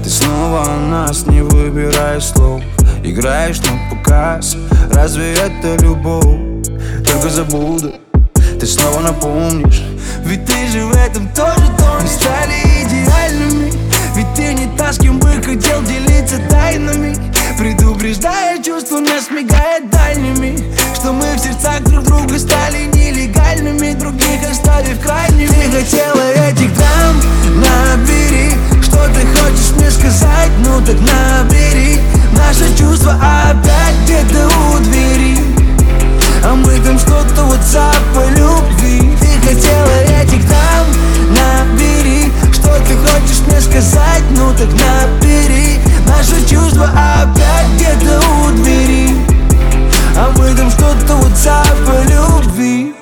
снова о нас, не выбирая слов. Играешь на показ, разве это любовь? Только забуду, ты снова напомнишь. Ведь ты же в этом тоже тонешь. Мы стали идеальными, ведь ты не та, с кем бы хотел делиться тайнами. Предупреждая чувства, нас мигает дальними, что мы в сердцах друг друга стали нелегальными, других оставив крайними. Ты хотела этих драм, набери, что ты хочешь мне сказать, ну так набери. Наши чувства опять где-то у двери, а мы там что-то WhatsApp по любви. Ты хотела этих драм, набери, что ты хочешь мне сказать, ну так набери. Наши чувства опять где-то у двери, а мы там что-то WhatsApp по любви.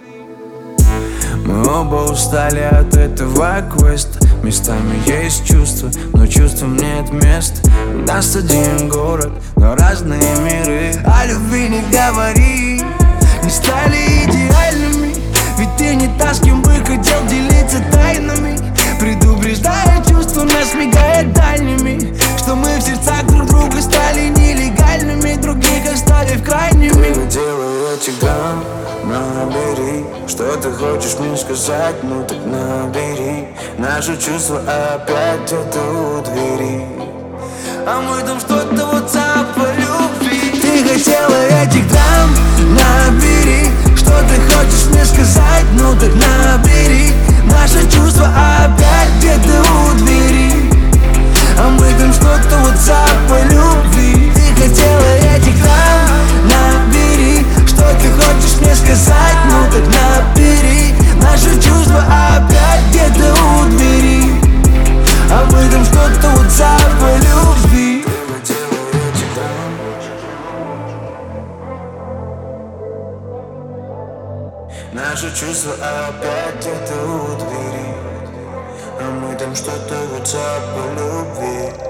Мы оба устали от этого квеста. Местами есть чувства, но чувствам нет места. У нас один город, но разные миры. О любви не говори. Не стали идеальными, ведь ты не та, с кем бы хотел делиться тайнами. Предупреждая чувства, нас мигает дальними, что мы в сердцах друг друга стали нелегальными, других оставив крайними. Ты хотела этих драм, набери, что ты хочешь мне сказать, ну так набери. Наши чувства опять где-то у двери, а мы там что-то WhatsApp по любви. Ты хотела этих драм, набери, что ты хочешь мне сказать, ну так набери. Наши чувства опять где-то у двери, а мы там что-то WhatsApp по любви. Ты хотела этих драм, набери, что ты хочешь мне сказать, ну так набери. Наши чувства опять где-то у двери, а мы там что-то WhatsApp по любви. Наши чувства опять где-то у двери, а мы там что-то WhatsApp по любви.